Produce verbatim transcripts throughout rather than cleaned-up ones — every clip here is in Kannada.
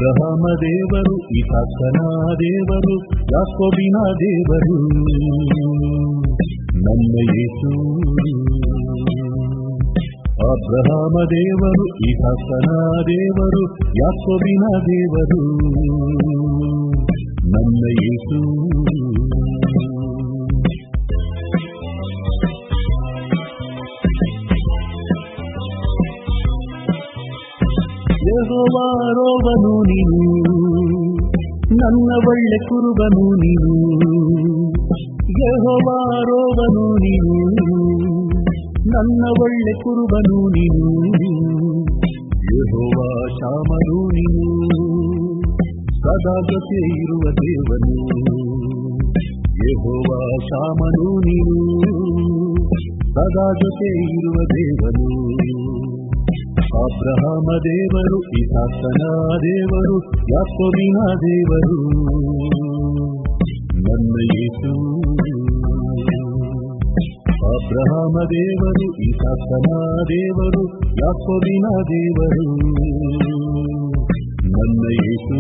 ಅಬ್ರಹಾಮ ದೇವರು, ಇಸಾಕನ ದೇವರು, ಯಾಕೋಬಿನ ದೇವರು ನನ್ನ ಯೇಸು. ಅಬ್ರಹಾಮ ದೇವರು, ಇಸಾಕನ ದೇವರು, ಯಾಕೋಬಿನ ದೇವರು ನನ್ನ ಯೇಸು. ಯೆಹೋವನು ನೀನು, ನನ್ನ ಒಳ್ಳೆ ಕುರುಬನು ನೀನು. ಯೆಹೋವನು ನೀನು, ನನ್ನ ಒಳ್ಳೆ ಕುರುಬನು ನೀನು. ಯೆಹೋವ ಶಾಮನು ನೀನು, ಸದಾ ಜೊತೆ ಇರುವ ದೇವನು. ಯೆಹೋವ ಶಾಮನು ನೀನು, ಸದಾ ಜೊತೆ ಇರುವ ದೇವನು. ಅಬ್ರಹಾಮ ದೇವರು, ಇಸಾಕನ ದೇವರು, ಯಾಕೋಬಿನ ದೇವರು ನನ್ನ ಯೇಸು. ಅಬ್ರಹಾಮ ದೇವರು, ಇಸಾಕನ ದೇವರು, ಯಾಕೋಬಿನ ದೇವರು ನನ್ನ ಯೇಸು.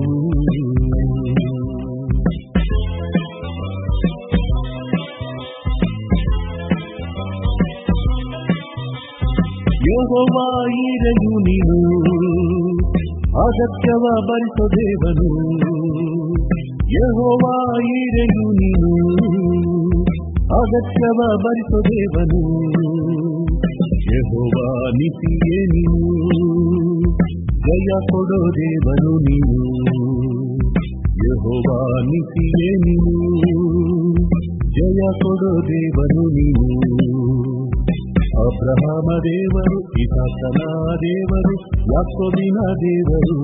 ಯೆಹೋವ ಈರೆಯು ನೀನು, ಅಗತ್ಯವ ಭರಿಸೋ ದೇವನು. ಯೆಹೋವ ಈರೆಯು ನೀನು, ಅಗತ್ಯವ ಭರಿಸೋ ದೇವನು. ಯೆಹೋವ ನಿಸಿಯೇ ನೀನು, ಜಯ ಕೊಡೋ ದೇವನು ನೀನು. ಯೆಹೋವ ನಿಸಿಯೇ ನೀನು, ಜಯ ಕೊಡೋ ದೇವನು ನೀನು. ಅಬ್ರಹಾಮ ದೇವರು, ಇಸಾಕನ ದೇವರು, ಯಾಕೋಬಿನ ದೇವರು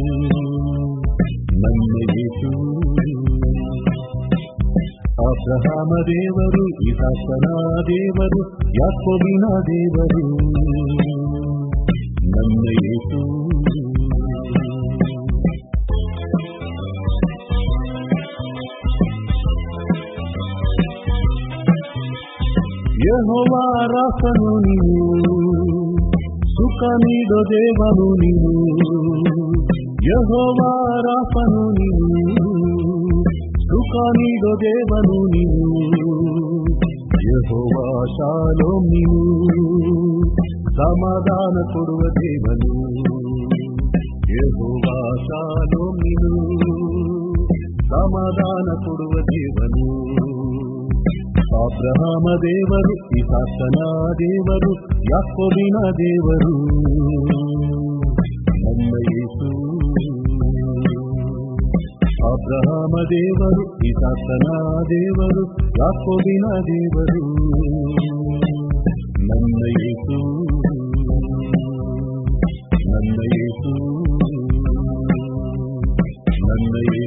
ನನ್ನ ಯೇಸು. ಅಬ್ರಹಾಮ ದೇವರು, ಇಸಾಕನ ದೇವರು, ಯಾಕೋಬಿನ ದೇವರು ನನ್ನ ಯೇಸು. ಯೆಹೋವ ರಾಫನು ನೀನು, ಸುಖ ನೀಡೋ ದೇವನು ನೀನು. ಯೆಹೋವ ರಾಫನು ನೀನು, ಸುಖ ನೀಡೋ ದೇವನು ನೀನು. ಯೆಹೋವ ಶಾಲೋಮ್ ನೀನು, ಸಮಾಧಾನ ಕೊಡುವ ದೇವನು. ಯೆಹೋವ ಶಾಲೋಮ್ ನೀನು, ಸಮಾಧಾನ ಕೊಡುವ ದೇವನು. ಅಬ್ರಹಾಮ ದೇವರು, ಇಸಾಕನ ದೇವರು, ಯಾಕೋಬಿನ ದೇವರು ನನ್ನ ಯೇಸು. ಅಬ್ರಹಾಮ ದೇವರು, ಇಸಾಕನ ದೇವರು, ಯಾಕೋಬಿನ ದೇವರು ನನ್ನ ಯೇಸು. ನನ್ನ ಯೇಸು, ನನ್ನ ಯೇಸು.